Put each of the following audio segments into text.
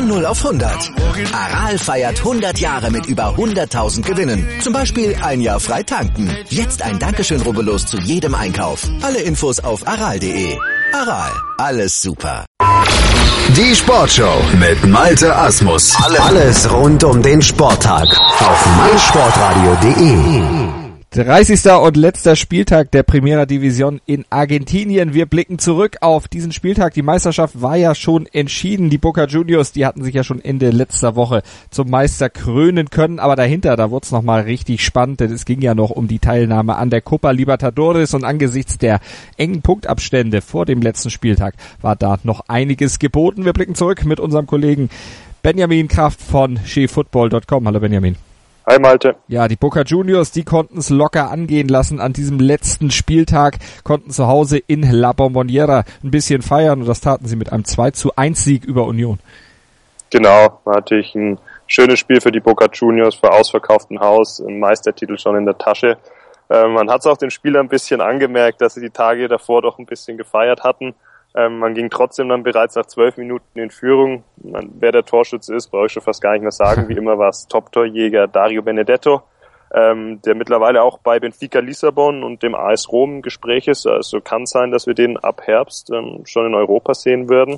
Von 0 auf 100. Aral feiert 100 Jahre mit über 100.000 Gewinnen. Zum Beispiel ein Jahr frei tanken. Jetzt ein Dankeschön, rubbellos zu jedem Einkauf. Alle Infos auf aral.de. Aral, alles super. Die Sportshow mit Malte Asmus. Alles rund um den Sporttag auf meinsportradio.de. 30. und letzter Spieltag der Primera División in Argentinien. Wir blicken zurück auf diesen Spieltag. Die Meisterschaft war ja schon entschieden. Die Boca Juniors, die hatten sich ja schon Ende letzter Woche zum Meister krönen können. Aber dahinter, da wurde es nochmal richtig spannend, denn es ging ja noch um die Teilnahme an der Copa Libertadores. Und angesichts der engen Punktabstände vor dem letzten Spieltag war da noch einiges geboten. Wir blicken zurück mit unserem Kollegen Benjamin Kraft von SheFootball.com. Hallo Benjamin. Hi Malte. Ja, die Boca Juniors, die konnten es locker angehen lassen an diesem letzten Spieltag, konnten zu Hause in La Bombonera ein bisschen feiern und das taten sie mit einem 2:1 Sieg über Union. Genau, war natürlich ein schönes Spiel für die Boca Juniors, vor ausverkauftem Haus, ein Meistertitel schon in der Tasche. Man hat es auch den Spielern ein bisschen angemerkt, dass sie die Tage davor doch ein bisschen gefeiert hatten. Man ging trotzdem dann bereits nach 12 Minuten in Führung. Wer der Torschütze ist, brauche ich schon fast gar nicht mehr sagen. Wie immer war es Top-Torjäger Dario Benedetto, der mittlerweile auch bei Benfica Lissabon und dem AS Rom im Gespräch ist. Also kann sein, dass wir den ab Herbst schon in Europa sehen werden.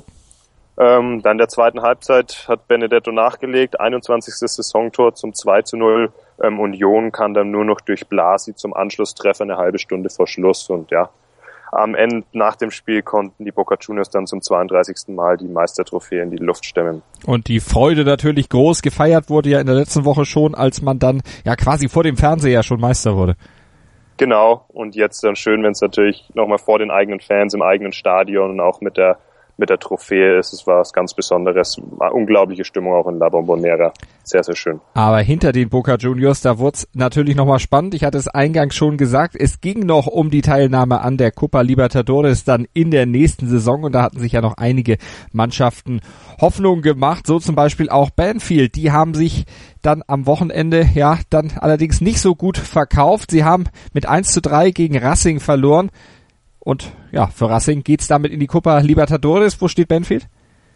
Dann in der zweiten Halbzeit hat Benedetto nachgelegt, 21. Saisontor zum 2:0. Union kann dann nur noch durch Blasi zum Anschlusstreffer eine halbe Stunde vor Schluss und ja, am Ende, nach dem Spiel, konnten die Boca Juniors dann zum 32. Mal die Meistertrophäe in die Luft stemmen. Und die Freude natürlich groß. Gefeiert wurde ja in der letzten Woche schon, als man dann ja quasi vor dem Fernseher schon Meister wurde. Genau. Und jetzt dann schön, wenn es natürlich nochmal vor den eigenen Fans im eigenen Stadion und auch mit der Trophäe ist. Es war was ganz Besonderes. War unglaubliche Stimmung auch in La Bombonera. Sehr, sehr schön. Aber hinter den Boca Juniors, da wurde es natürlich nochmal spannend. Ich hatte es eingangs schon gesagt, es ging noch um die Teilnahme an der Copa Libertadores dann in der nächsten Saison. Und da hatten sich ja noch einige Mannschaften Hoffnung gemacht. So zum Beispiel auch Banfield. Die haben sich dann am Wochenende ja dann allerdings nicht so gut verkauft. Sie haben mit 1:3 gegen Racing verloren. Und ja, für Racing geht's damit in die Copa Libertadores. Wo steht Banfield?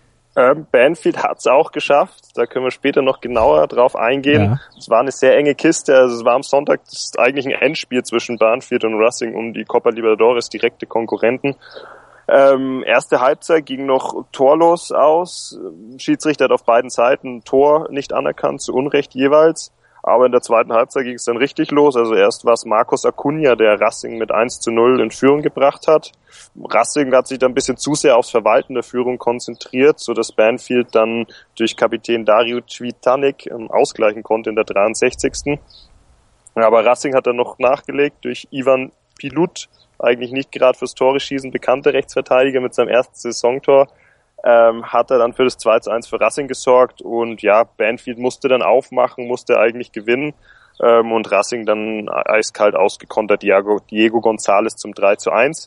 Banfield hat's auch geschafft. Da können wir später noch genauer drauf eingehen. Ja. Es war eine sehr enge Kiste. Also es war am Sonntag eigentlich ein Endspiel zwischen Banfield und Racing um die Copa Libertadores, direkte Konkurrenten. Erste Halbzeit ging noch torlos aus. Schiedsrichter hat auf beiden Seiten Tor nicht anerkannt, zu Unrecht jeweils. Aber in der zweiten Halbzeit ging es dann richtig los. Also erst war es Marcos Acuna, der Racing mit 1:0 in Führung gebracht hat. Racing hat sich dann ein bisschen zu sehr aufs Verwalten der Führung konzentriert, sodass Banfield dann durch Kapitän Dario Cvitanek ausgleichen konnte in der 63. Aber Racing hat dann noch nachgelegt durch Ivan Pilut, eigentlich nicht gerade fürs Tore-Schießen bekannter Rechtsverteidiger mit seinem ersten Saisontor. Hat er dann für das 2:1 für Racing gesorgt und ja, Banfield musste dann aufmachen, musste eigentlich gewinnen und Racing dann eiskalt ausgekontert, Diego González zum 3:1.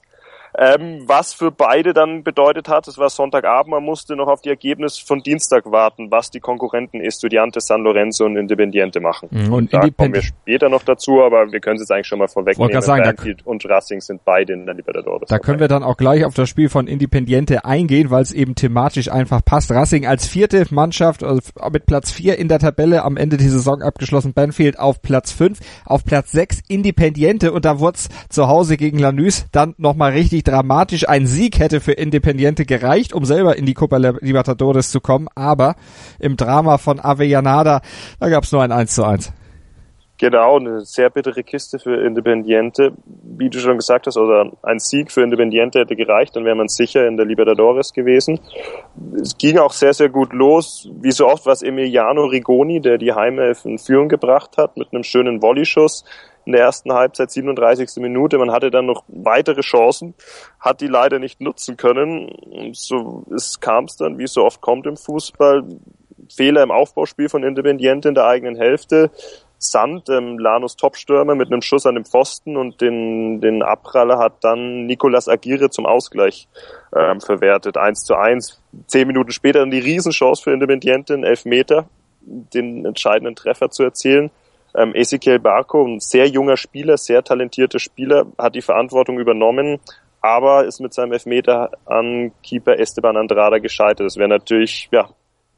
Was für beide dann bedeutet hat, es war Sonntagabend, man musste noch auf die Ergebnisse von Dienstag warten, was die Konkurrenten Estudiantes San Lorenzo und Independiente machen. Und da kommen wir später noch dazu, aber wir können es jetzt eigentlich schon mal vorwegnehmen. Banfield und Racing sind beide in der Libertadores. Da können wir dann auch gleich auf das Spiel von Independiente eingehen, weil es eben thematisch einfach passt. Racing als vierte Mannschaft, also mit Platz 4 in der Tabelle am Ende die Saison abgeschlossen, Banfield auf Platz 5, auf Platz 6 Independiente und da wurde es zu Hause gegen Lanús dann nochmal richtig dramatisch. Ein Sieg hätte für Independiente gereicht, um selber in die Copa Libertadores zu kommen, aber im Drama von Avellaneda, da gab es nur ein 1:1. Genau, eine sehr bittere Kiste für Independiente. Wie du schon gesagt hast, oder ein Sieg für Independiente hätte gereicht, dann wäre man sicher in der Libertadores gewesen. Es ging auch sehr, sehr gut los. Wie so oft war es Emiliano Rigoni, der die Heimelf in Führung gebracht hat mit einem schönen Volleyschuss. In der ersten Halbzeit, 37. Minute. Man hatte dann noch weitere Chancen, hat die leider nicht nutzen können. So kam es dann, wie es so oft kommt im Fußball. Fehler im Aufbauspiel von Independiente in der eigenen Hälfte. Sand, Lanús Topstürmer mit einem Schuss an den Pfosten und den Abpraller hat dann Nicolas Aguirre zum Ausgleich verwertet. 1:1. 10 Minuten später dann die Riesenchance für Independiente, einen Elfmeter, den entscheidenden Treffer zu erzielen. Ezequiel Barco, ein sehr junger Spieler, sehr talentierter Spieler, hat die Verantwortung übernommen, aber ist mit seinem Elfmeter an Keeper Esteban Andrada gescheitert. Das wäre natürlich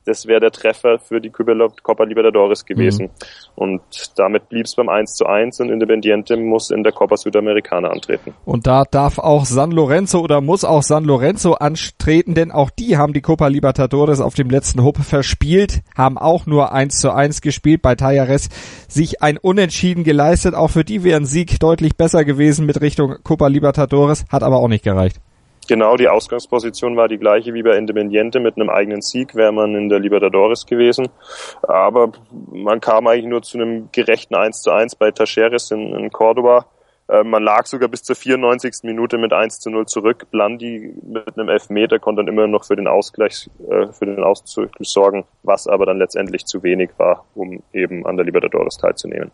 das wäre der Treffer für die Copa Libertadores gewesen. Und damit blieb es beim 1:1 und Independiente muss in der Copa Sudamericana antreten. Und da darf auch San Lorenzo oder muss auch San Lorenzo antreten, denn auch die haben die Copa Libertadores auf dem letzten Hub verspielt, haben auch nur 1:1 gespielt, bei Talleres sich ein Unentschieden geleistet. Auch für die wäre ein Sieg deutlich besser gewesen mit Richtung Copa Libertadores, hat aber auch nicht gereicht. Genau, die Ausgangsposition war die gleiche wie bei Independiente. Mit einem eigenen Sieg wäre man in der Libertadores gewesen. Aber man kam eigentlich nur zu einem gerechten 1:1 bei Talleres in Córdoba. Man lag sogar bis zur 94. Minute mit 1:0 zurück. Blandi mit einem Elfmeter konnte dann immer noch für den Ausgleich sorgen, was aber dann letztendlich zu wenig war, um eben an der Libertadores teilzunehmen.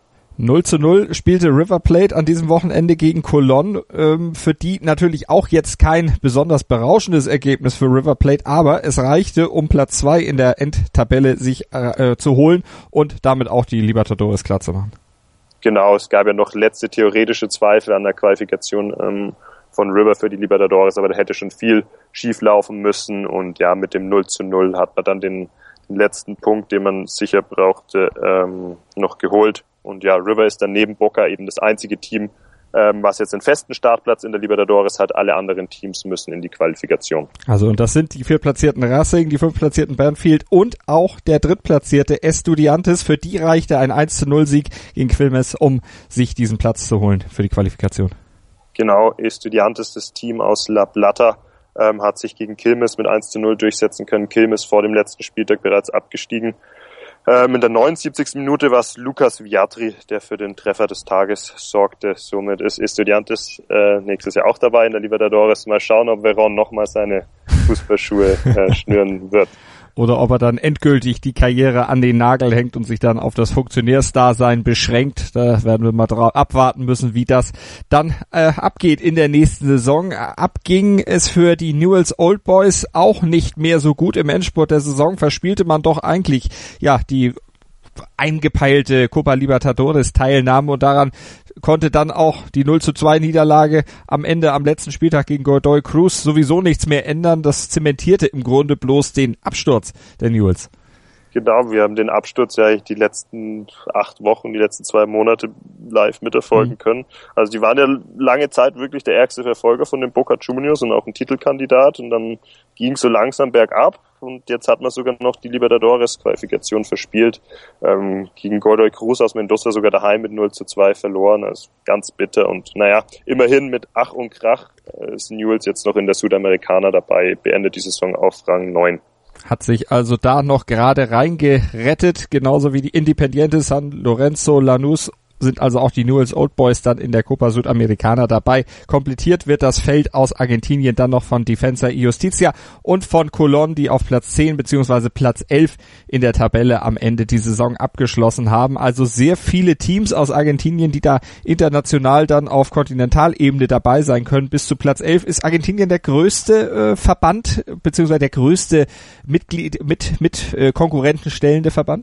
0:0 spielte River Plate an diesem Wochenende gegen Colón. Für die natürlich auch jetzt kein besonders berauschendes Ergebnis für River Plate, aber es reichte, um Platz 2 in der Endtabelle sich zu holen und damit auch die Libertadores klar zu machen. Genau, es gab ja noch letzte theoretische Zweifel an der Qualifikation von River für die Libertadores, aber da hätte schon viel schief laufen müssen und ja, mit dem 0:0 hat man dann den letzten Punkt, den man sicher brauchte, noch geholt. Und ja, River ist dann neben Boca eben das einzige Team, was jetzt einen festen Startplatz in der Libertadores hat. Alle anderen Teams müssen in die Qualifikation. Also und das sind die 4-platzierten Racing, die 5-platzierten Banfield und auch der 3-platzierte Estudiantes. Für die reichte ein 1:0 Sieg gegen Quilmes, um sich diesen Platz zu holen für die Qualifikation. Genau, Estudiantes, das Team aus La Plata, hat sich gegen Quilmes mit 1:0 durchsetzen können. Quilmes vor dem letzten Spieltag bereits abgestiegen. In der 79. Minute war es Lucas Viatri, der für den Treffer des Tages sorgte. Somit ist Estudiantes nächstes Jahr auch dabei in der Libertadores. Mal schauen, ob Verón nochmal seine Fußballschuhe schnüren wird. Oder ob er dann endgültig die Karriere an den Nagel hängt und sich dann auf das Funktionärsdasein beschränkt. Da werden wir mal abwarten müssen, wie das dann abgeht in der nächsten Saison. Abging es für die Newell's Old Boys auch nicht mehr so gut im Endspurt der Saison. Verspielte man doch eigentlich ja die eingepeilte Copa Libertadores Teilnahme und daran konnte dann auch die 0:2 Niederlage am Ende am letzten Spieltag gegen Godoy Cruz sowieso nichts mehr ändern. Das zementierte im Grunde bloß den Absturz der Newells. Genau, wir haben den Absturz ja die letzten 8 Wochen, die letzten 2 Monate live mitverfolgen können. Also die waren ja lange Zeit wirklich der ärgste Verfolger von den Boca Juniors und auch ein Titelkandidat und dann ging es so langsam bergab und jetzt hat man sogar noch die Libertadores-Qualifikation verspielt. Gegen Godoy Cruz aus Mendoza sogar daheim mit 0:2 verloren, also ganz bitter und naja, immerhin mit Ach und Krach ist Newell's jetzt noch in der Sudamericana dabei, beendet die Saison auf Rang 9. Hat sich also da noch gerade reingerettet, genauso wie die Independiente San Lorenzo, Lanús sind also auch die Newell's Old Boys dann in der Copa Sudamericana dabei. Komplettiert wird das Feld aus Argentinien dann noch von Defensa y Justicia und von Colón, die auf Platz 10 bzw. Platz 11 in der Tabelle am Ende die Saison abgeschlossen haben. Also sehr viele Teams aus Argentinien, die da international dann auf Kontinentalebene dabei sein können. Bis zu Platz 11 ist Argentinien der größte Verband bzw. der größte Mitglied mit Konkurrenten stellende Verband?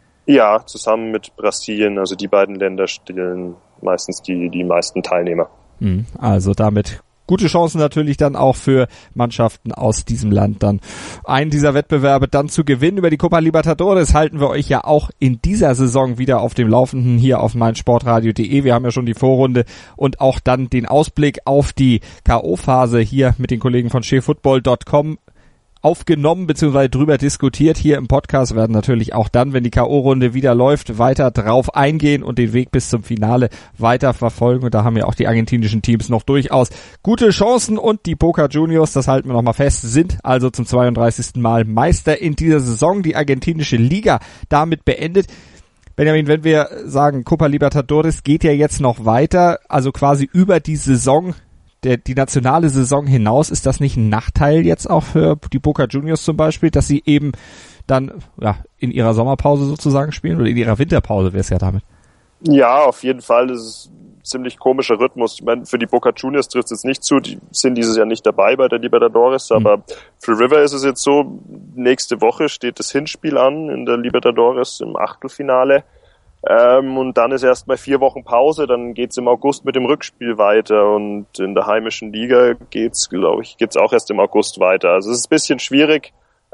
Ja, zusammen mit Brasilien, also die beiden Länder stellen meistens die meisten Teilnehmer. Also damit gute Chancen natürlich dann auch für Mannschaften aus diesem Land dann einen dieser Wettbewerbe dann zu gewinnen. Über die Copa Libertadores halten wir euch ja auch in dieser Saison wieder auf dem Laufenden hier auf meinsportradio.de. Wir haben ja schon die Vorrunde und auch dann den Ausblick auf die K.O.-Phase hier mit den Kollegen von chefootball.com aufgenommen bzw. drüber diskutiert. Hier im Podcast werden natürlich auch dann, wenn die K.O.-Runde wieder läuft, weiter drauf eingehen und den Weg bis zum Finale weiter verfolgen. Und da haben ja auch die argentinischen Teams noch durchaus gute Chancen. Und die Boca Juniors, das halten wir nochmal fest, sind also zum 32. Mal Meister in dieser Saison. Die argentinische Liga damit beendet. Benjamin, wenn wir sagen, Copa Libertadores geht ja jetzt noch weiter, also quasi über die Saison, die nationale Saison hinaus, ist das nicht ein Nachteil jetzt auch für die Boca Juniors zum Beispiel, dass sie eben dann ja in ihrer Sommerpause sozusagen spielen oder in ihrer Winterpause wäre es ja damit? Ja, auf jeden Fall. Das ist ein ziemlich komischer Rhythmus. Ich meine, für die Boca Juniors trifft es jetzt nicht zu. Die sind dieses Jahr nicht dabei bei der Libertadores, aber für River ist es jetzt so, nächste Woche steht das Hinspiel an in der Libertadores im Achtelfinale. Und dann ist erst mal 4 Wochen Pause, dann geht's im August mit dem Rückspiel weiter und in der heimischen Liga geht's auch erst im August weiter. Also es ist ein bisschen schwierig,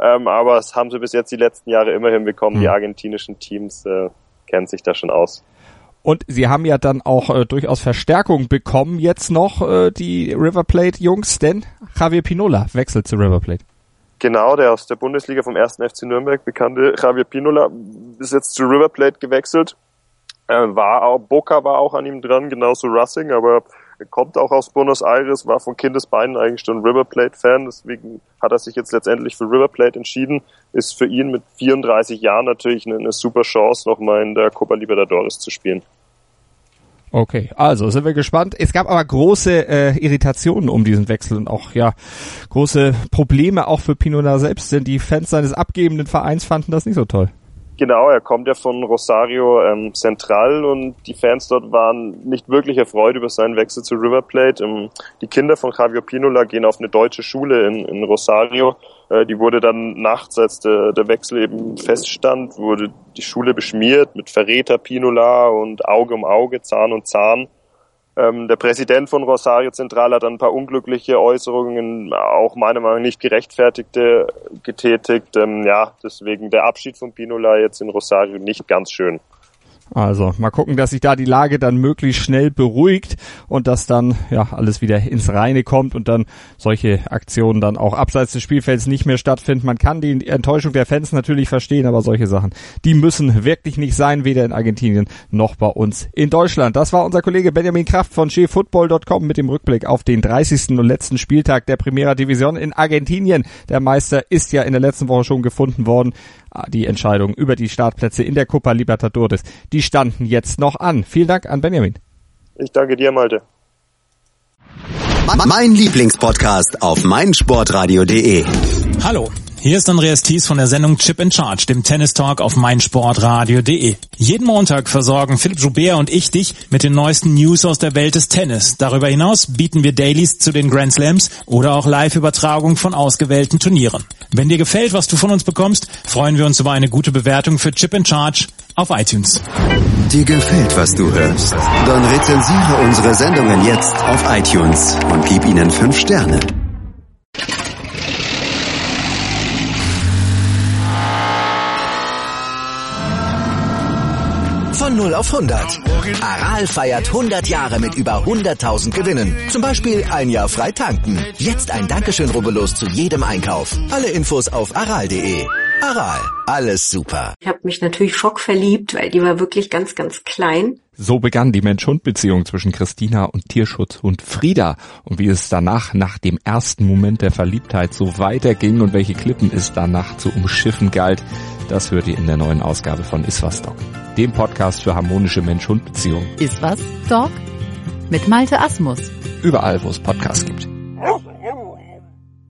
aber das haben sie bis jetzt die letzten Jahre immer hinbekommen. Die argentinischen Teams kennen sich da schon aus. Und sie haben ja dann auch durchaus Verstärkung bekommen jetzt noch, die River Plate-Jungs, denn Javier Pinola wechselt zu River Plate. Genau, der aus der Bundesliga vom 1. FC Nürnberg bekannte Javier Pinola ist jetzt zu River Plate gewechselt. Boca war auch an ihm dran, genauso Racing, aber er kommt auch aus Buenos Aires, war von Kindesbeinen eigentlich schon River Plate-Fan, deswegen hat er sich jetzt letztendlich für River Plate entschieden. Ist für ihn mit 34 Jahren natürlich eine super Chance, nochmal in der Copa Libertadores zu spielen. Okay, also sind wir gespannt. Es gab aber große Irritationen um diesen Wechsel und auch große Probleme auch für Pinola selbst, denn die Fans seines abgebenden Vereins fanden das nicht so toll. Genau, er kommt ja von Rosario Central und die Fans dort waren nicht wirklich erfreut über seinen Wechsel zu River Plate. Die Kinder von Javier Pinola gehen auf eine deutsche Schule in Rosario. Die wurde dann nachts, als der Wechsel eben feststand, wurde die Schule beschmiert mit Verräter Pinola und Auge um Auge, Zahn um Zahn. Der Präsident von Rosario Central hat dann ein paar unglückliche Äußerungen, auch meiner Meinung nach nicht gerechtfertigte, getätigt. Deswegen der Abschied von Pinola jetzt in Rosario nicht ganz schön. Also mal gucken, dass sich da die Lage dann möglichst schnell beruhigt und dass dann alles wieder ins Reine kommt und dann solche Aktionen dann auch abseits des Spielfelds nicht mehr stattfinden. Man kann die Enttäuschung der Fans natürlich verstehen, aber solche Sachen, die müssen wirklich nicht sein, weder in Argentinien noch bei uns in Deutschland. Das war unser Kollege Benjamin Kraft von chefootball.com mit dem Rückblick auf den 30. und letzten Spieltag der Primera División in Argentinien. Der Meister ist ja in der letzten Woche schon gefunden worden. Die Entscheidung über die Startplätze in der Copa Libertadores, die standen jetzt noch an. Vielen Dank an Benjamin. Ich danke dir, Malte. Mein Lieblingspodcast auf meinsportradio.de. Hallo, hier ist Andreas Thies von der Sendung Chip in Charge, dem Tennis-Talk auf meinsportradio.de. Jeden Montag versorgen Philipp Joubert und ich dich mit den neuesten News aus der Welt des Tennis. Darüber hinaus bieten wir Dailies zu den Grand Slams oder auch Live-Übertragung von ausgewählten Turnieren. Wenn dir gefällt, was du von uns bekommst, freuen wir uns über eine gute Bewertung für Chip in Charge auf iTunes. Dir gefällt, was du hörst? Dann rezensiere unsere Sendungen jetzt auf iTunes und gib ihnen 5 Sterne. Von 0 auf 100. Aral feiert 100 Jahre mit über 100.000 Gewinnen. Zum Beispiel ein Jahr frei tanken. Jetzt ein Dankeschön, rubbellos zu jedem Einkauf. Alle Infos auf aral.de. Aral, alles super. Ich habe mich natürlich schockverliebt, weil die war wirklich ganz, ganz klein. So begann die Mensch-Hund-Beziehung zwischen Christina und Tierschutzhund Frieda. Und wie es danach, nach dem ersten Moment der Verliebtheit, so weiterging und welche Klippen es danach zu umschiffen galt, das hört ihr in der neuen Ausgabe von Iswas Dog, dem Podcast für harmonische Mensch-Hund-Beziehungen. Iswas Dog? Mit Malte Asmus. Überall, wo es Podcasts gibt.